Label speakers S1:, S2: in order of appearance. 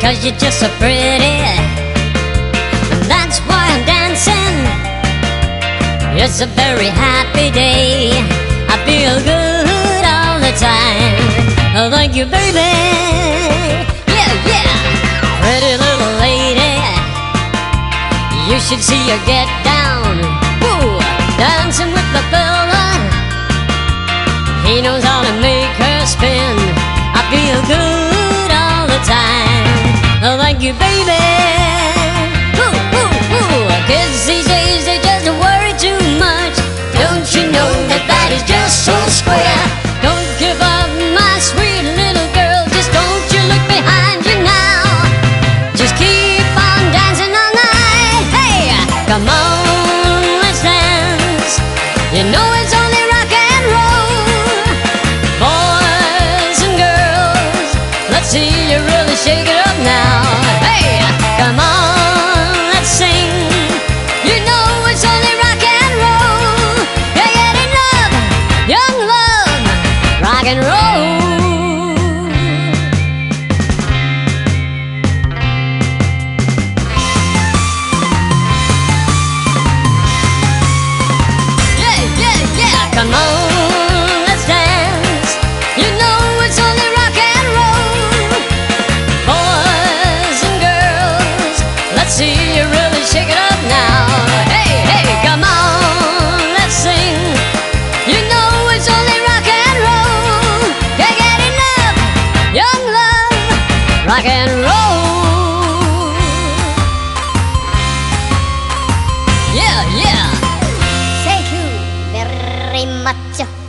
S1: 'cause you're just so pretty, and that's why I'm dancing. It's a very happy day, I feel good all the time. Oh, thank you, baby. Yeah, yeah. Pretty little lady, you should see her get down. Woo! Dancing with the fella, he knows how to make her spin. I feel good all the time. Oh, thank you, baby. Woo, woo, woo. Kids these days, they just worry too much. Don't you know that that is just so square? Don't give up, my sweet little girl. Just don't you look behind you now. Just keep on dancing all night. Hey, come on, let's dance. You know it's only rock and roll. Boys and girls, let's see you really shake it up now. Hey, come on, let's sing. You know it's only rock and roll. You're getting love, young love, rock and roll. Yeah, yeah, yeah, come on, let's dance. You know it's only rock and roll. Boys and girls, let's see you really shake it up now. Hey, hey, come on, let's sing. You know it's only rock and roll. You're getting love, young love, rock and roll. Yeah, yeah.
S2: Thank you very much.